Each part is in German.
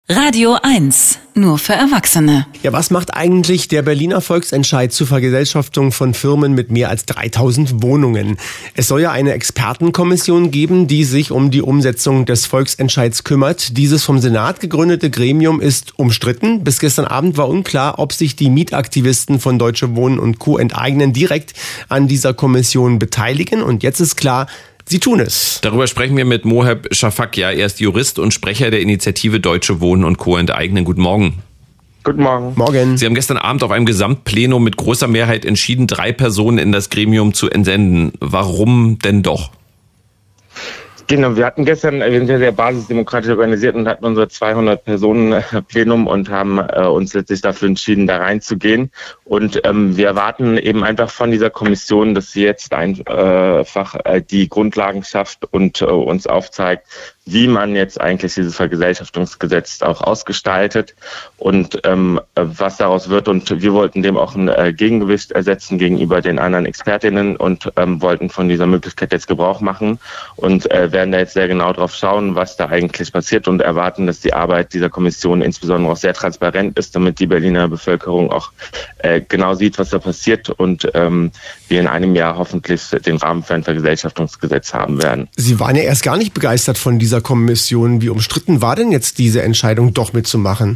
Radio 1, nur für Erwachsene. Ja, was macht eigentlich der Berliner Volksentscheid zur Vergesellschaftung von Firmen mit mehr als 3000 Wohnungen? Es soll ja eine Expertenkommission geben, die sich um die Umsetzung des Volksentscheids kümmert. Dieses vom Senat gegründete Gremium ist umstritten. Bis gestern Abend war unklar, ob sich die Mietaktivisten von Deutsche Wohnen und Co. enteignen direkt an dieser Kommission beteiligen. Und jetzt ist klar, sie tun es. Darüber sprechen wir mit Moheb Shafakia. Er ist Jurist und Sprecher der Initiative Deutsche Wohnen und Co. enteignen. Guten Morgen. Guten Morgen. Morgen. Sie haben gestern Abend auf einem Gesamtplenum mit großer Mehrheit entschieden, 3 Personen in das Gremium zu entsenden. Warum denn doch? Genau, wir sind ja sehr basisdemokratisch organisiert und hatten unser 200-Personen-Plenum und haben uns letztlich dafür entschieden, da reinzugehen. Und wir erwarten eben einfach von dieser Kommission, dass sie jetzt einfach die Grundlagen schafft und uns aufzeigt, wie man jetzt eigentlich dieses Vergesellschaftungsgesetz auch ausgestaltet und was daraus wird. Und wir wollten dem auch ein Gegengewicht ersetzen gegenüber den anderen Expertinnen und wollten von dieser Möglichkeit jetzt Gebrauch machen und werden da jetzt sehr genau drauf schauen, was da eigentlich passiert und erwarten, dass die Arbeit dieser Kommission insbesondere auch sehr transparent ist, damit die Berliner Bevölkerung auch genau sieht, was da passiert und wir in einem Jahr hoffentlich den Rahmen für ein Vergesellschaftungsgesetz haben werden. Sie waren ja erst gar nicht begeistert von dieser Kommission. Wie umstritten war denn jetzt diese Entscheidung, doch mitzumachen?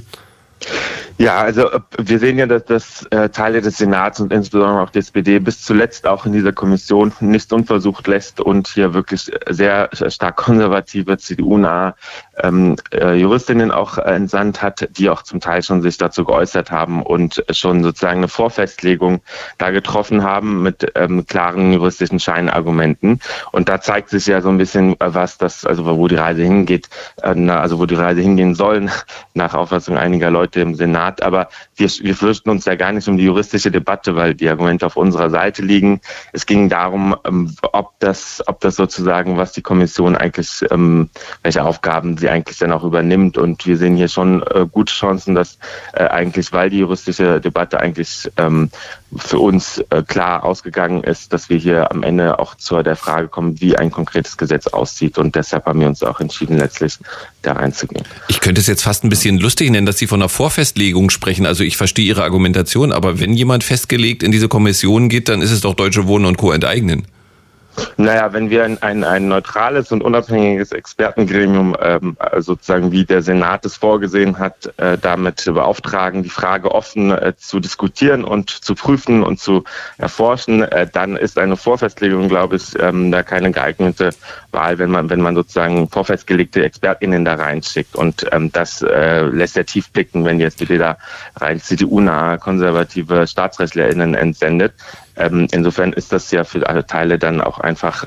Ja, also wir sehen ja, dass Teile des Senats und insbesondere auch die SPD bis zuletzt auch in dieser Kommission nichts unversucht lässt und hier wirklich sehr stark konservative, CDU-nahe Juristinnen auch entsandt hat, die auch zum Teil schon sich dazu geäußert haben und schon sozusagen eine Vorfestlegung da getroffen haben mit klaren juristischen Scheinargumenten. Und da zeigt sich ja so ein bisschen, wo die Reise hingeht, wo die Reise hingehen soll, nach Auffassung einiger Leute im Senat. Aber wir fürchten uns ja gar nicht um die juristische Debatte, weil die Argumente auf unserer Seite liegen. Es ging darum, ob das sozusagen, was die Kommission eigentlich, welche Aufgaben sie eigentlich dann auch übernimmt. Und wir sehen hier schon gute Chancen, dass eigentlich, weil die juristische Debatte eigentlich für uns klar ausgegangen ist, dass wir hier am Ende auch zu der Frage kommen, wie ein konkretes Gesetz aussieht. Und deshalb haben wir uns auch entschieden, letztlich da reinzugehen. Ich könnte es jetzt fast ein bisschen lustig nennen, dass Sie von einer Vorfestlegung sprechen. Also ich verstehe Ihre Argumentation, aber wenn jemand festgelegt in diese Kommission geht, dann ist es doch Deutsche Wohnen und Co. enteignen. Naja, wenn wir ein neutrales und unabhängiges Expertengremium, sozusagen wie der Senat es vorgesehen hat, damit beauftragen, die Frage offen zu diskutieren und zu prüfen und zu erforschen, dann ist eine Vorfestlegung, glaube ich, da keine geeignete Wahl, wenn man sozusagen vorfestgelegte ExpertInnen da reinschickt. Und das lässt ja tief blicken, wenn die SPD da rein CDU-nahe, konservative StaatsrechtlerInnen entsendet. Insofern ist das ja für alle Teile dann auch einfach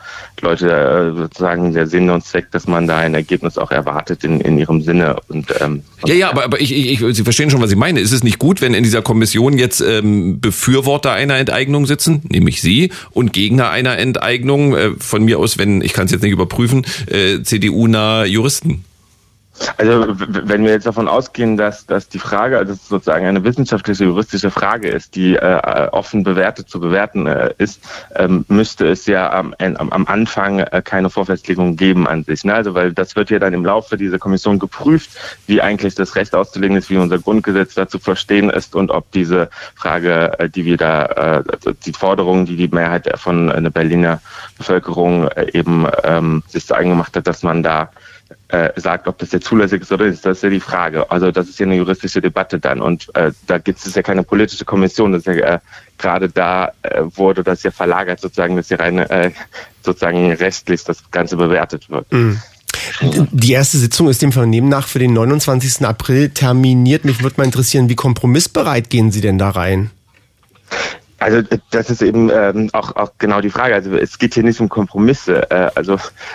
Leute sozusagen der Sinn und Zweck, dass man da ein Ergebnis auch erwartet in ihrem Sinne. Und aber Sie verstehen schon, was ich meine. Ist es nicht gut, wenn in dieser Kommission jetzt Befürworter einer Enteignung sitzen, nämlich Sie, und Gegner einer Enteignung, von mir aus, ich kann es jetzt nicht überprüfen, CDU-nahe Juristen? Also wenn wir jetzt davon ausgehen, dass die Frage, also sozusagen eine wissenschaftliche, juristische Frage ist, die offen zu bewerten ist, müsste es ja am Anfang keine Vorfestlegung geben an sich. Ne? Also weil das wird ja dann im Laufe dieser Kommission geprüft, wie eigentlich das Recht auszulegen ist, wie unser Grundgesetz dazu verstehen ist und ob diese Frage, die wir da, die Forderung, die Mehrheit von der Berliner Bevölkerung eben sich so eingemacht hat, dass man da sagt, ob das jetzt zulässig ist oder nicht, das ist ja die Frage. Also das ist ja eine juristische Debatte dann und da gibt es ja keine politische Kommission, das ist ja gerade da wurde das ja verlagert sozusagen, dass hier rein sozusagen rechtlich das Ganze bewertet wird. Mhm. Die erste Sitzung ist dem Vernehmen nach für den 29. April terminiert. Mich würde mal interessieren, wie kompromissbereit gehen Sie denn da rein? Also das ist eben auch genau die Frage. Also es geht hier nicht um Kompromisse. Also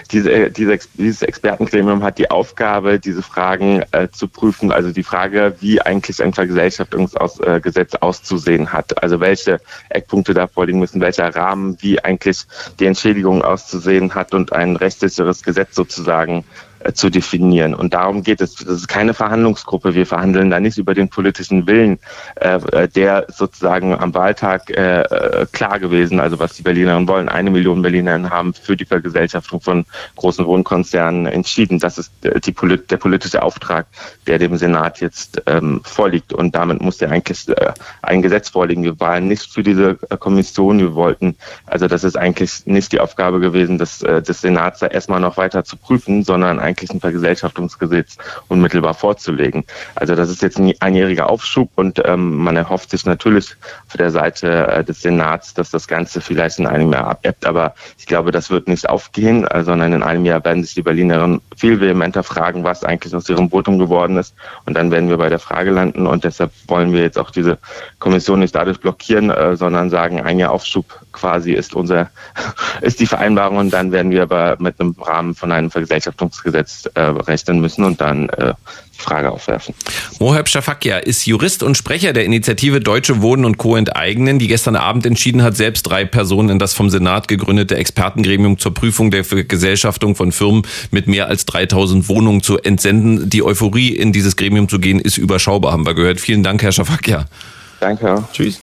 dieses Expertengremium hat die Aufgabe, diese Fragen zu prüfen. Also die Frage, wie eigentlich ein Vergesellschaftungsgesetz auszusehen hat. Also welche Eckpunkte da vorliegen müssen, welcher Rahmen, wie eigentlich die Entschädigung auszusehen hat und ein rechtssicheres Gesetz sozusagen zu definieren. Und darum geht es. Das ist keine Verhandlungsgruppe. Wir verhandeln da nicht über den politischen Willen, der sozusagen am Wahltag klar gewesen, also was die Berlinerinnen wollen. 1 Million Berlinerinnen haben für die Vergesellschaftung von großen Wohnkonzernen entschieden. Das ist der politische Auftrag, der dem Senat jetzt vorliegt. Und damit muss ja eigentlich ein Gesetz vorliegen. Wir waren nicht für diese Kommission. Wir wollten, also das ist eigentlich nicht die Aufgabe gewesen, des Senats da erstmal noch weiter zu prüfen, sondern eigentlich ein Vergesellschaftungsgesetz unmittelbar vorzulegen. Also das ist jetzt ein einjähriger Aufschub und man erhofft sich natürlich auf der Seite des Senats, dass das Ganze vielleicht in einem Jahr abebbt. Aber ich glaube, das wird nicht aufgehen, sondern in einem Jahr werden sich die Berlinerinnen viel vehementer fragen, was eigentlich aus ihrem Votum geworden ist. Und dann werden wir bei der Frage landen. Und deshalb wollen wir jetzt auch diese Kommission nicht dadurch blockieren, sondern sagen, ein Jahr Aufschub quasi ist die Vereinbarung. Und dann werden wir aber mit einem Rahmen von einem Vergesellschaftungsgesetz rechnen müssen und dann die Frage aufwerfen. Moheb Shafakia ist Jurist und Sprecher der Initiative Deutsche Wohnen und Co. enteignen, die gestern Abend entschieden hat, selbst 3 Personen in das vom Senat gegründete Expertengremium zur Prüfung der Vergesellschaftung von Firmen mit mehr als 3000 Wohnungen zu entsenden. Die Euphorie, in dieses Gremium zu gehen, ist überschaubar, haben wir gehört. Vielen Dank, Herr Shafakia. Danke. Tschüss.